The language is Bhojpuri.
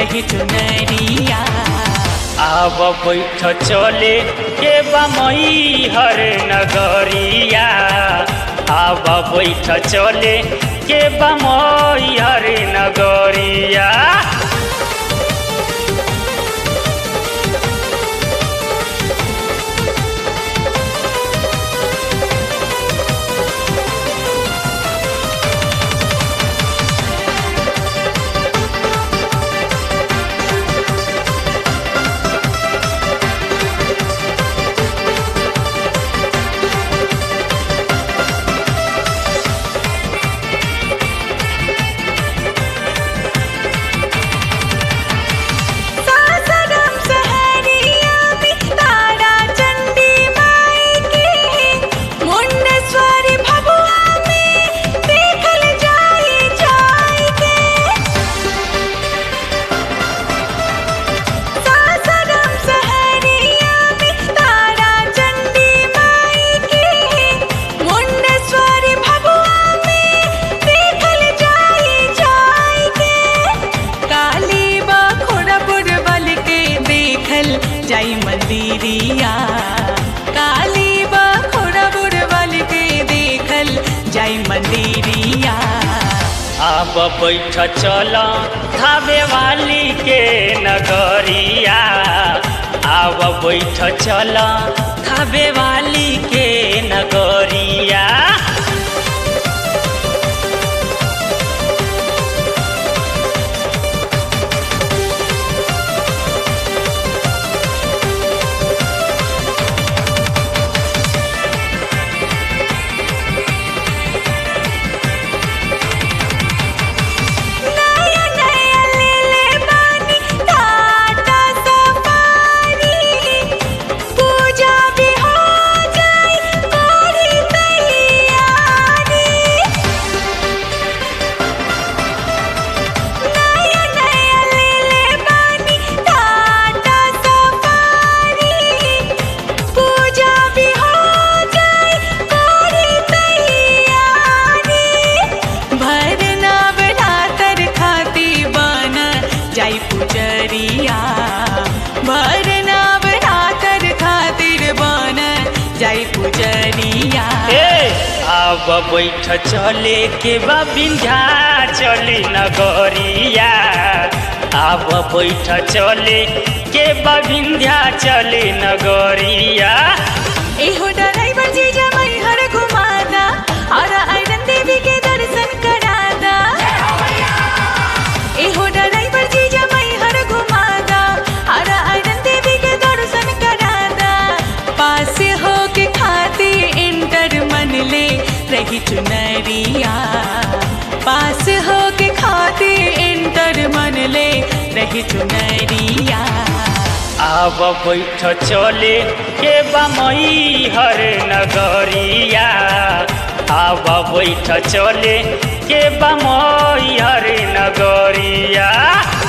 रही चुनरिया। आब बैठ चले के बमई हर नगरिया। आब बैठ चले के बमई हर नगरिया। जाई मंदिरिया काली बखोड़ा बुढ़वल के देखल जाई मंदिरिया। आब बैठ चल थावे वाली के नगरिया। आब बैठ चल थावे वाली के नगरिया। जाई पुजरिया भरना बरातर खातिर बन जाई पुजरिया। आब बैठ चले के बा विंध्याचल नगरिया। आब बैठ चले के बा विंध्याचल नगरिया। एहो ड्राइवर जी जमाई हर घुमादा और आयरन देवी के दर्शन करादा। एहो ड्राइवर जी जमाई हर घुमादा और आयरन देवी के दर्शन करादा। पास हो के खाती इंटर मन ले रही चुनरिया। पास हो के खाती इंटर मन ले रही चुनरिया। आब बैठ चले के बमई हर नगरिया। आब बैठ चले के बमई हर नगरिया।